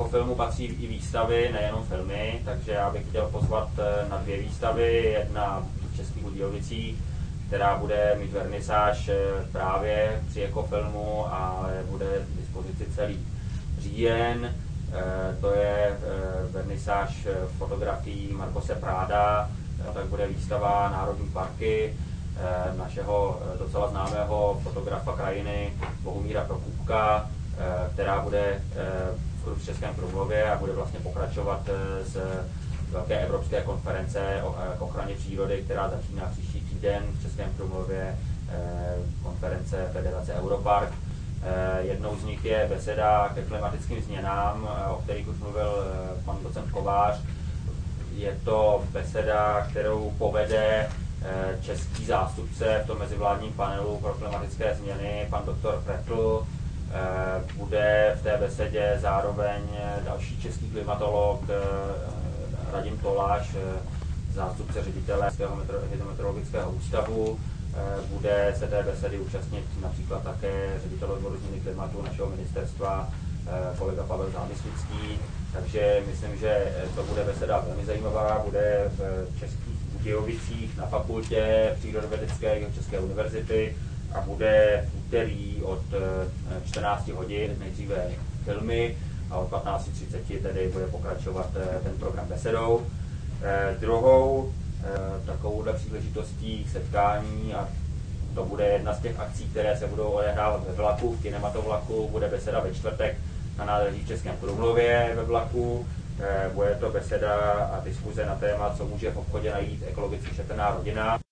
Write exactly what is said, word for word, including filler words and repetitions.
filmu patří i výstavy, nejenom filmy, takže já bych chtěl pozvat na dvě výstavy. Jedna v Českých Budějovicích, která bude mít vernisáž právě při ekofilmu, ale bude k dispozici celý říjen. To je vernisáž fotografií Marcose Prada, tak bude výstava Národní parky našeho docela známého fotografa krajiny Bohumíra Prokupka, která bude v Českém Krumlově a bude vlastně pokračovat z velké evropské konference k ochraně přírody, která začíná příští týden v Českém Krumlově, konference Federace Europark. Jednou z nich je beseda ke klimatickým změnám, o kterých už mluvil pan docent Kovář. Je to beseda, kterou povede český zástupce v tom mezivládním panelu pro klimatické změny, pan doktor Pretl. Bude v té besedě zároveň další český klimatolog Radim Toláš, zástupce ředitele Českého hydrometeorologického ústavu. Bude se té besedy účastnit například také ředitel odboru změny klimatu našeho ministerstva, kolega Pavel Zámyslický. Takže myslím, že to bude beseda velmi zajímavá. Bude v Českých Budějovicích na fakultě přírodovědecké České univerzity a bude v úterý od čtrnácti hodin nejdříve filmy a od patnácti třiceti tedy bude pokračovat ten program besedou. Druhou takovouhle příležitostí k setkání, a to bude jedna z těch akcí, které se budou odehrávat ve vlaku, v kinematovlaku, bude beseda ve čtvrtek na nádraží v Českém Krumlově ve vlaku. Bude to beseda a diskuze na téma, co může v obchodě najít ekologicky šetrná rodina.